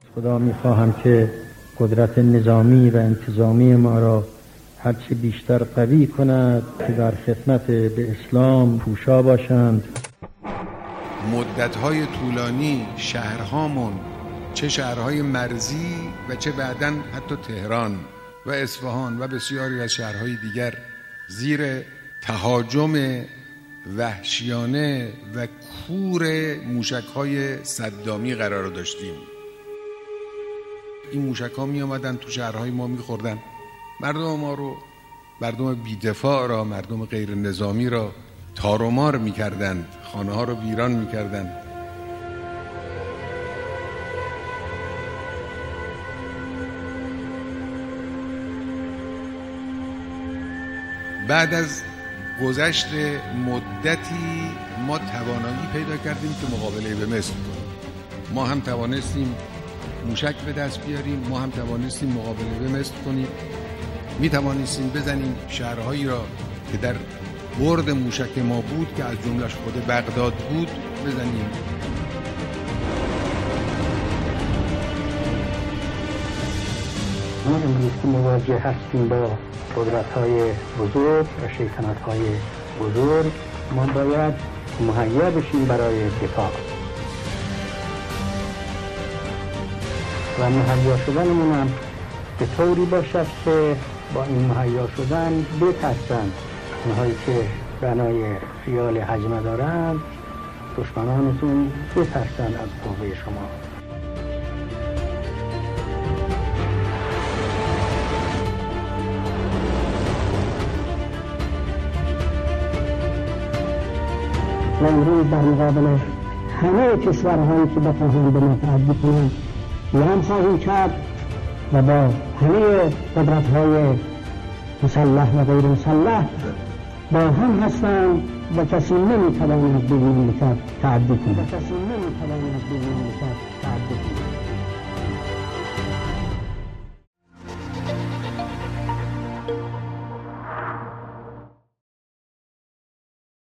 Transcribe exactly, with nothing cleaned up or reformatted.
خدا می‌خواهم که قدرت نظامی و انتظامی ما را هرچی بیشتر قوی کند که در خدمت به اسلام کوشا باشند. مدت‌های طولانی شهرهامون، چه شهرهای مرزی و چه بعداً حتی تهران و اصفهان و بسیاری از شهرهای دیگر، زیر تهاجم وحشیانه و کور موشک‌های صدامی قرار داشتیم. این موشک‌ها می آمدن تو شهرهای ما می خوردن مردم ما رو، مردم بی‌دفاع را، مردم غیر نظامی را تار و مار می کردند، خانه ها رو ویران می کردند. بعد از گذشت مدتی ما توانایی پیدا کردیم که مقابله به مصر کنیم. ما هم توانستیم موشک به دست بیاریم، ما هم توانستیم مقابله به مصر کنیم. می توانستیم بزنیم شهرهایی را که در برد موشک ما بود که از جمله‌اش خود بغداد بود بزنیم. ما امروز که مواجه هستیم با قدرت‌های بزرگ و شیطنت‌های بزرگ، ما باید مهیا بشیم برای دفاع و مهیا شدنمون هم به طوری باشد که با این مهیا شدن بترسند اونهایی که بنای خیال هجمه دارند، دشمنانتون بترسند از قوه شما. و امروز در مقابل همه کشورهایی که بخواهند به ما تعدی کنند هم خواهیم کرد و با همه قدرت‌های مسلح و غیر مسلح با هم هستند و کسی نمی‌تواند به این مملکت تعدی کند. کسی نمی‌تواند به این مملکت